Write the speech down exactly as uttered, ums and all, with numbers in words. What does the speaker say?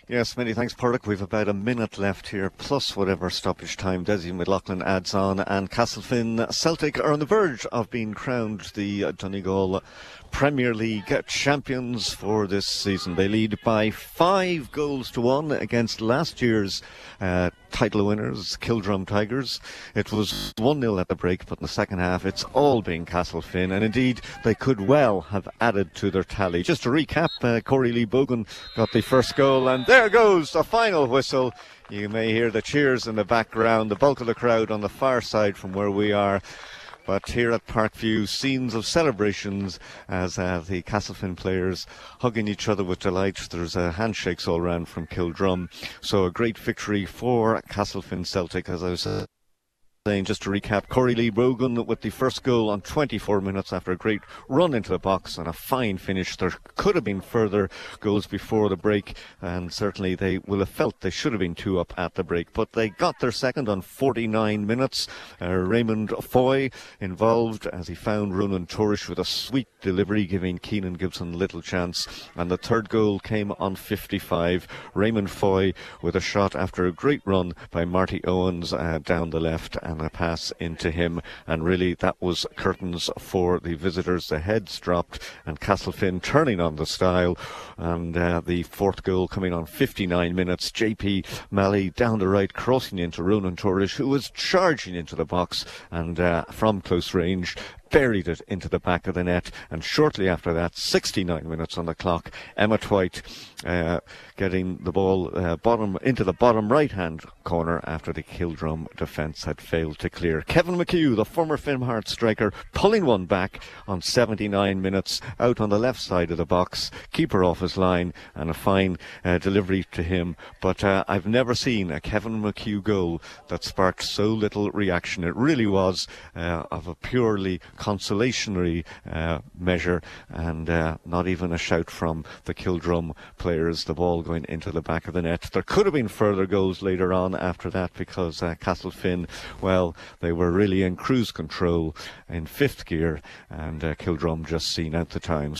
Yes, many thanks, Purdock. We've about a minute left here, plus whatever stoppage time Desi McLaughlin adds on. And Castlefin Celtic are on the verge of being crowned the Donegal Premier League champions for this season. They lead by five goals to one against last year's uh, title winners, Kildrum Tigers. It was one nil at the break, but in the second half it's all been Castlefin, and indeed they could well have added to their tally. Just to recap, uh, Corey Lee Bogan got the first goal, and there goes the final whistle. You may hear the cheers in the background, the bulk of the crowd on the far side from where we are. But here at Parkview, scenes of celebrations as uh, the Castlefin players hugging each other with delight. There's uh, handshakes all round from Kildrum. So a great victory for Castlefin Celtic, as I was saying. Just to recap, Corey Lee Bogan with the first goal on twenty-four minutes after a great run into the box and a fine finish. There could have been further goals before the break, and certainly they will have felt they should have been two up at the break, but they got their second on forty-nine minutes. uh, Raymond Foy involved as he found Ronan Torish with a sweet delivery, giving Keenan Gibson little chance, and the third goal came on fifty-five. Raymond Foy with a shot after a great run by Marty Owens uh, down the left, and a pass into him, and really that was curtains for the visitors. The heads dropped and Castlefin turning on the style, and uh, the fourth goal coming on fifty-nine minutes. J P Malley down the right, crossing into Ronan Torish, who was charging into the box, and uh, from close range buried it into the back of the net. And shortly after that, sixty-nine minutes on the clock, Emma Twite uh, getting the ball uh, bottom into the bottom right hand corner after the Kildrum defence had failed to clear. Kevin McHugh, the former Finn Hart striker, pulling one back on seventy-nine minutes out on the left side of the box, keeper off his line, and a fine uh, delivery to him. But uh, I've never seen a Kevin McHugh goal that sparked so little reaction. It really was uh, of a purely consolatory uh, measure, and uh, not even a shout from the Kildrum players. The ball going into the back of the net. There could have been further goals later on after that, because uh, Castlefin, well, they were really in cruise control in fifth gear, and uh, Kildrum just seen out the time.